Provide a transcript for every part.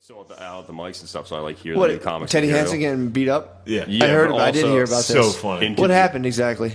still out the mics and stuff, so I like hear the new comics. Teddy material. Hansen getting beat up? Yeah. I did hear about this. So funny. What happened exactly?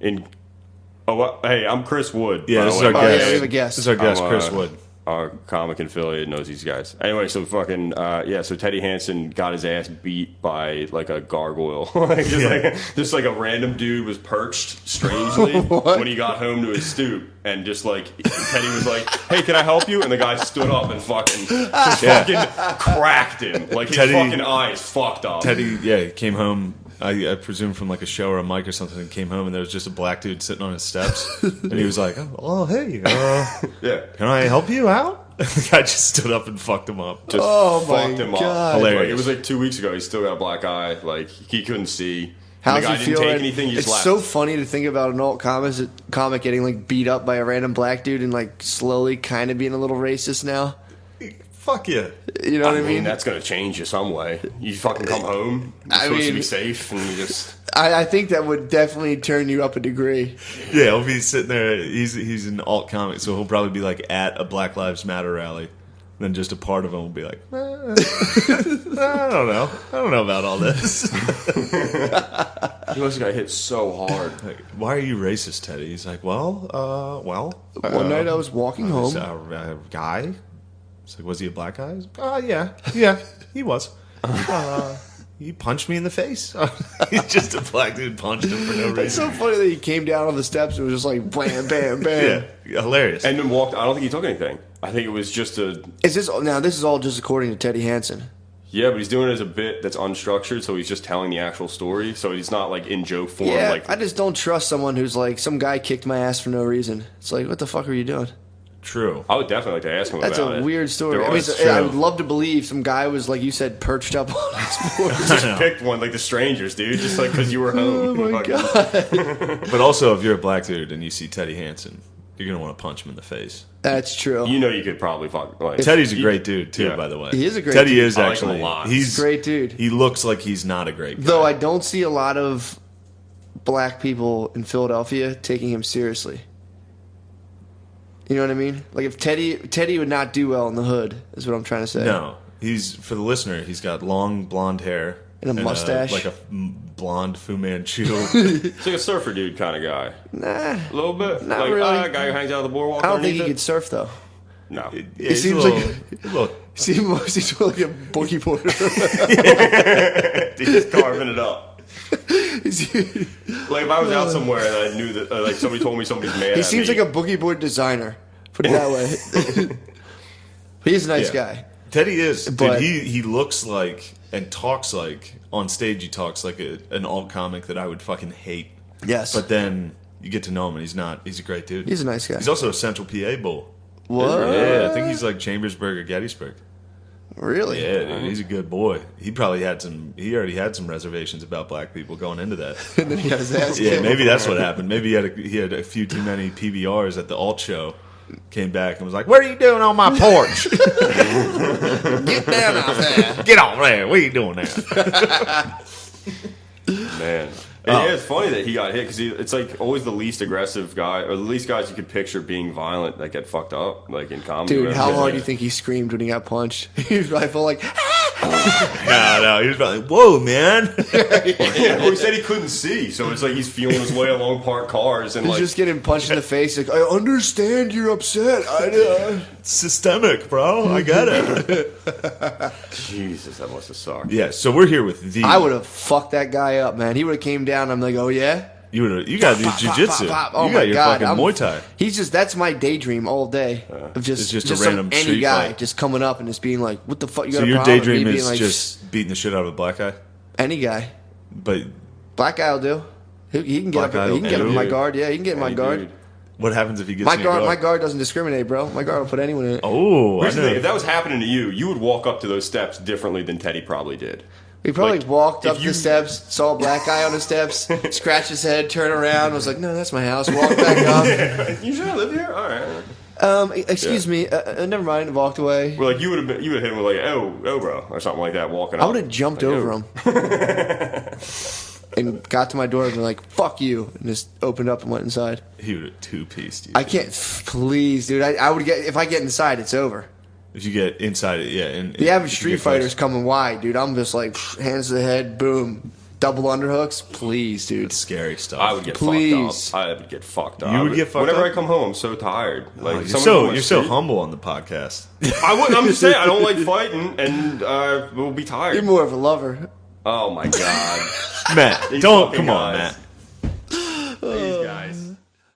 Hey, I'm Chris Wood. Yeah, by this the is our way. guest. yeah, we have a guest. This is our guest, I'm, Chris Wood. Our comic affiliate knows these guys. Anyway, so fucking so Teddy Hansen got his ass beat by like a gargoyle. Just like a random dude was perched strangely when he got home to his stoop, and just like Teddy was like, "Hey, can I help you?" And the guy stood up and fucking cracked him. Like his fucking eyes fucked up. Teddy, he came home. I presume from like a show or a mic or something, and came home and there was just a black dude sitting on his steps, and he was like, "Oh, hey, can I help you out?" The guy just stood up and fucked him up. Just fucked him up. Hilarious. Like, it was like 2 weeks ago. He still got a black eye. Like he couldn't see. How's the guy it didn't feel? take anything. He just It's left. so funny to think about an alt comic getting like beat up by a random black dude and like slowly kind of being a little racist now. Fuck yeah. You know what I mean? That's gonna change you some way. You fucking come home. You're supposed to be safe, and you just. I think that would definitely turn you up a degree. Yeah, he'll be sitting there. He's an alt comic, so he'll probably be like at a Black Lives Matter rally. Then just a part of him will be like, I don't know. I don't know about all this. He must have got hit so hard. Like, why are you racist, Teddy? He's like, well. One night I was walking home. A guy. It's like, was he a black guy? Yeah, he was. He punched me in the face. He's just a black dude punched him for no reason. It's so funny that he came down on the steps and was just like bam, bam, bam. Yeah, hilarious. And then walked. I don't think he took anything. I think it was just a. This is all just according to Teddy Hansen. Yeah, but he's doing it as a bit that's unstructured, so he's just telling the actual story. So he's not like in joke form. Yeah, like I just don't trust someone who's like, some guy kicked my ass for no reason. It's like, what the fuck are you doing? True. I would definitely like to ask him That's about it. a weird story. There I mean, was- I would love to believe some guy was, like you said, perched up on his board. just picked one like the strangers, dude, just like because you were home. Oh my God. But also, if you're a black dude and you see Teddy Hansen, you're gonna want to punch him in the face. That's true. You know you could probably fuck. Like, Teddy's a great dude too, Yeah. by the way. He is a great Teddy dude. is I like him actually. a lot. He's a great dude. He looks like he's not a great guy. Though I don't see a lot of black people in Philadelphia taking him seriously. You know what I mean? Like if Teddy would not do well in the hood, is what I'm trying to say. No, he's for the listener. He's got long blonde hair And a mustache. like a blonde Fu Manchu. He's like a surfer dude kind of guy. Nah, A little bit. Not like, really. A guy who hangs out on the boardwalk. I don't think underneath he it. could surf though. No. Yeah, He he's seems a like little, he seems like a boogie boarder. He's just carving it up. he Like if I was out somewhere and I knew that, like somebody told me somebody's mad. at seems me, like a boogie board designer. Put it that way. He's a nice guy. Teddy is, But- dude. He looks like and talks like on stage. He talks like an alt comic that I would fucking hate. Yes, But then you get to know him, and he's not. He's a great dude. he's a nice guy. He's also a Central PA bull. What? Yeah, I think he's like Chambersburg or Gettysburg. Really? Yeah, dude, he's a good boy. He probably had some. He already had some reservations about black people going into that. And then he got his ass Yeah, kicked. maybe that's what happened. Maybe he had a few too many PBRs at the alt show. Came back and was like, "What are you doing on my porch? Get down out there. Get on there! What are you doing there?" Man. And yeah, it's funny that he got hit because it's like always the least aggressive guy or the least guys you could picture being violent that get fucked up like in comedy. Dude, whatever. how hard do you think he screamed when he got punched? He was probably like, No, he was probably like, "Whoa, man!" Yeah, well, he said he couldn't see, so it's like he's feeling his way along parked cars and he's like just getting punched in the face. Like, I understand you're upset. It's systemic, bro. I get it. Jesus, that must have sucked. Yeah, so we're here with the. I would have fucked that guy up, man. He would have came down. I'm like, oh yeah. You got to do jujitsu. Pop, pop. Oh You my got your God, fucking Muay Thai. He's just that's my daydream all day of It's just just a some random any street guy fight. just coming up and just being like, what the fuck? You got So a your problem with me daydream being is like, just beating the shit out of a black guy, any guy. but Black guy will do. He can get Black up. guy He will can get up in do. my guard. Yeah, he can get in my Hey, guard. dude. what happens if he gets My in your guard, my guard doesn't discriminate, bro. My guard will put anyone in it. Oh, Here's I the thing, know. if that was happening to you, you would walk up to those steps differently than Teddy probably did. He probably Like, walked up if you- the steps, saw a black guy on the steps, scratched his head, turned around, was like, "No, that's my house." Walked back up. You sure I live here? All right. Excuse me. Never mind. Walked away. Well, like you would have hit him with like, oh, bro, or something like that, walking up. I would have jumped Like, over oh. him and got to my door and been like, "Fuck you," and just opened up and went inside. He would have two-pieced you. I can't. Please, dude. I would get if I get inside, it's over. If you get inside it, yeah. And The average Street Fighter's coming wide, dude. I'm just like, hands to the head, boom. Double underhooks, please, dude. That's scary stuff. I would get Please. fucked up. I would get fucked up. You would get fucked Whenever up? I come home, I'm so tired. Like you're so humble on the podcast. I'm just saying, I don't like fighting, and we'll be tired. You're more of a lover. Oh my god, Matt, These don't fucking come on, guys. Matt.